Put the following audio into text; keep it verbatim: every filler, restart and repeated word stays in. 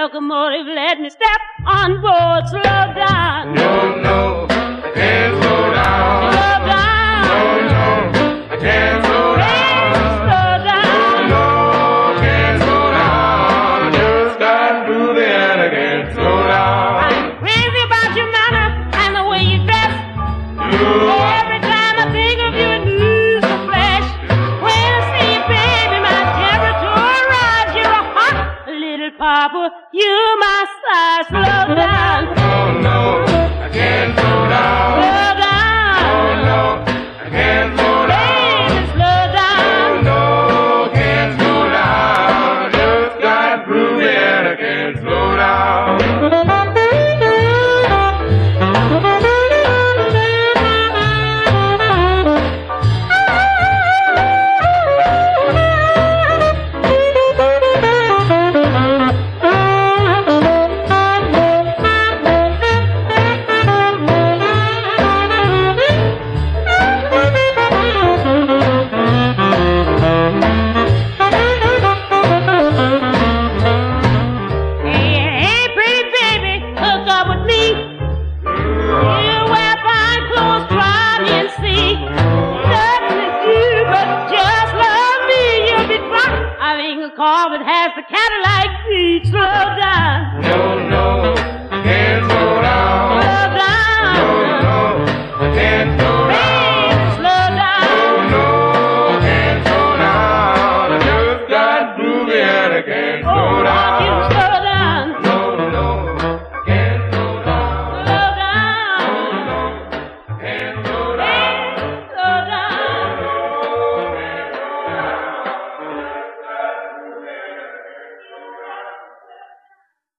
locomotive, let me step on board. Slow down. No, no, I can't slow down. Slow down. No, no, I can't slow down. Slow down. No, no, I can't slow down. I just got groovy and I can't slow down. I'm crazy about your manner and the way you dress. Every time I think of you, it moves the flesh. When I see you, baby, my temperature rise. You're a hot little papa. You're my size. Slow down. No, no, I can't slow down. Slow down. No, no, I can't slow down. Baby, slow down. No, no, I can't slow down. I just got groovy and I can't slow down. Car that has the Cadillac seat. Slow down. No, no,